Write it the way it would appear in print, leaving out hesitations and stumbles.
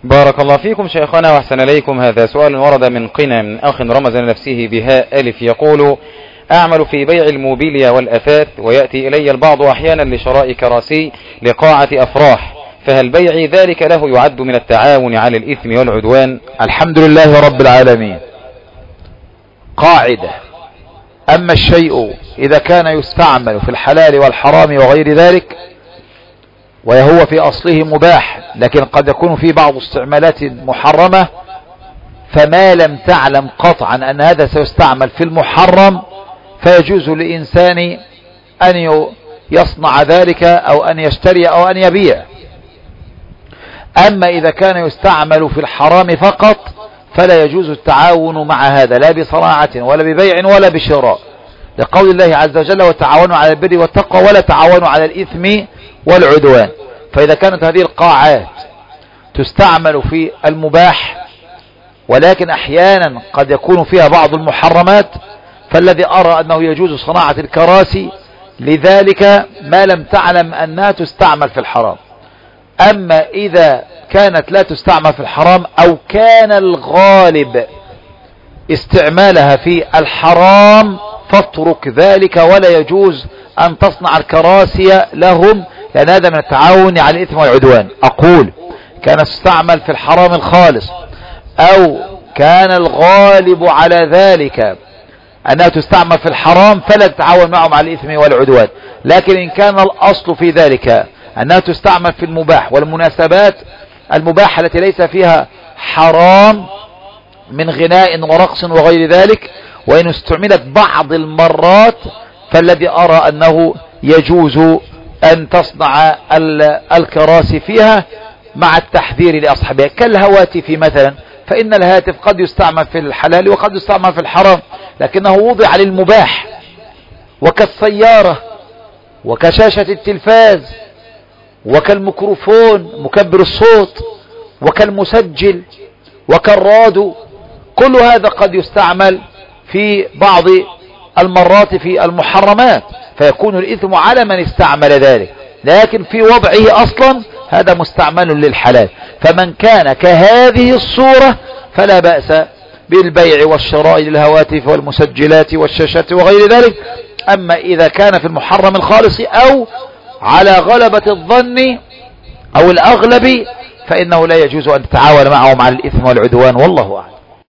بارك الله فيكم شيخنا وأحسن إليكم. هذا سؤال ورد من قنا من أخ رمز لنفسه بهاء ألف، يقول: أعمل في بيع الموبيليا والأثاث، ويأتي إلي البعض أحيانا لشراء كراسي لقاعة أفراح، فهل بيعي ذلك له يعد من التعاون على الإثم والعدوان؟ الحمد لله رب العالمين. قاعدة: أما الشيء إذا كان يستعمل في الحلال والحرام وغير ذلك وهو في أصله مباح، لكن قد يكون فيه بعض استعمالات محرمة، فما لم تعلم قطعا أن هذا سيستعمل في المحرم فيجوز لإنسان أن يصنع ذلك أو أن يشتري أو أن يبيع. أما إذا كان يستعمل في الحرام فقط فلا يجوز التعاون مع هذا، لا بصناعة ولا ببيع ولا بشراء، لقول الله عز وجل: وتعاونوا على البر والتقوى ولا تعاونوا على الإثم والعدوان. فإذا كانت هذه القاعات تستعمل في المباح ولكن أحيانا قد يكون فيها بعض المحرمات، فالذي أرى أنه يجوز صناعة الكراسي لذلك ما لم تعلم أنها تستعمل في الحرام. أما إذا كانت لا تستعمل في الحرام أو كان الغالب استعمالها في الحرام فاترك ذلك، ولا يجوز أن تصنع الكراسي لهم، لأن هذا من التعاون على الإثم والعدوان. أقول: كان تستعمل في الحرام الخالص أو كان الغالب على ذلك أنها تستعمل في الحرام فلا تتعاون معهم على الإثم والعدوان. لكن إن كان الأصل في ذلك أنها تستعمل في المباح والمناسبات المباحة التي ليس فيها حرام من غناء ورقص وغير ذلك، وإن استعملت بعض المرات فالذي أرى أنه يجوز أن تصنع الكراسي فيها مع التحذير لأصحابها، كالهواتف مثلا، فإن الهاتف قد يستعمل في الحلال وقد يستعمل في الحرام لكنه وضع للمباح، وكالسيارة وكشاشة التلفاز وكالميكروفون مكبر الصوت وكالمسجل وكالراديو، كل هذا قد يستعمل في بعض المرات في المحرمات فيكون الإثم على من استعمل ذلك، لكن في وضعه أصلا هذا مستعمل للحلال. فمن كان كهذه الصورة فلا بأس بالبيع والشراء للهواتف والمسجلات والشاشات وغير ذلك. أما إذا كان في المحرم الخالص أو على غلبة الظن أو الأغلب فإنه لا يجوز أن تتعاون معهم على الإثم والعدوان، والله أعلم.